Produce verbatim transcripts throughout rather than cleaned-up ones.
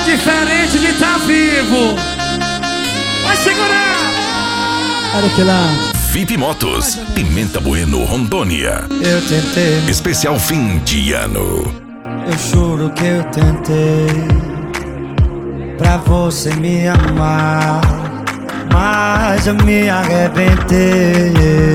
diferente de estar vivo. Vai segurar. Olha que lá. V I P Motos, Pimenta Bueno, Rondônia. Eu tentei. Especial fim de ano. Eu juro que eu tentei pra você me amar, mas eu me arrebentei.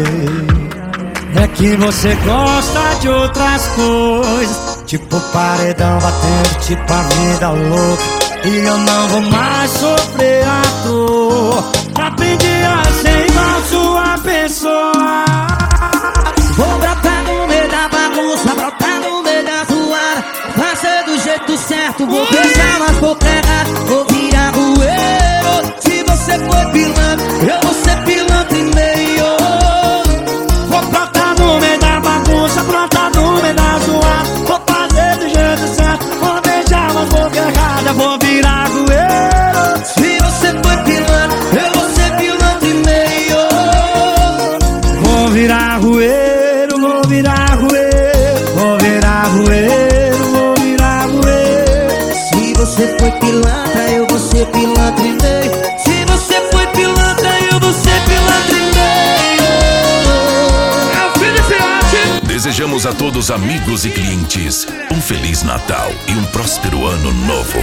É que você gosta de outras coisas, tipo paredão batendo, tipo a vida louca. E eu não vou mais sofrer à toa. Aprendi a ser igual sua pessoa. Vou brotar no meio da bagunça, brotar no meio da zoada, fazer do jeito certo, vou beijar nas bocas erradas, vou virar rueiro. Se você for pilantra, eu vou ser pilantra e meio. Vou brotar no meio da bagunça, brotar no meio da zoada, vou fazer do jeito certo, vou beijar nas bocas erradas, vou virar rueiro. Se você for pilantra, eu vou ser pilantra e meio. Vou virar rueiro, vou virar rueiro, vou virar rueiro, vou virar rueiro. Se você foi pilantra, eu vou ser pilantra e meio. Se você foi pilantra, eu vou ser pilantra e meio. É o Felipe. Desejamos a todos, amigos e clientes, um Feliz Natal e um próspero ano novo.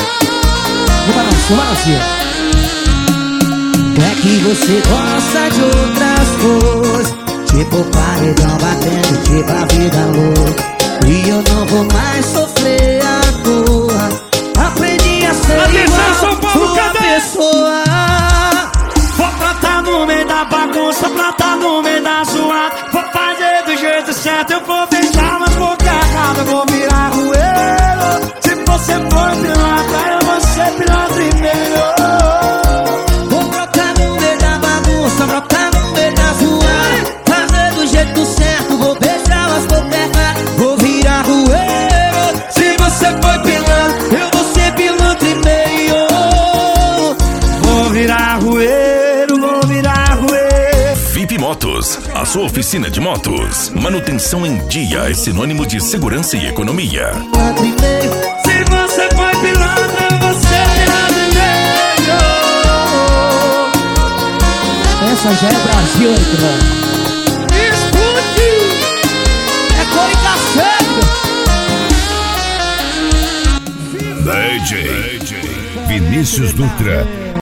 É que você gosta de outras coisas, tipo paredão batendo, tipo a vida louca. E eu não vou mais sofrer à toa. Aprendi a ser Atenção, igual São Paulo, sua cadê? pessoa. Vou brotar no meio da bagunça, brotar no meio da zoada, vou fazer do jeito certo, eu vou beijar nas bocas erradas, vou virar rueiro. Se você for pilantra, eu vou ser pilantra e meio. Vou brotar no meio da bagunça, brotar no meio da zoada, fazer do jeito certo, vou beijar as bocas erradas, vou virar rueiro. Se você for pilantra, eu vou ser pilantra e meio. Vou virar rueiro, vou virar rueiro. V I P Motos, a sua oficina de motos. Manutenção em dia é sinônimo de segurança e economia. Pilantra e meio. Se você foi pilantra, você pilantra e meio. Essa já é Brasil, mano. Explodiu. É cor e cacete. D J Vinícius Dutra.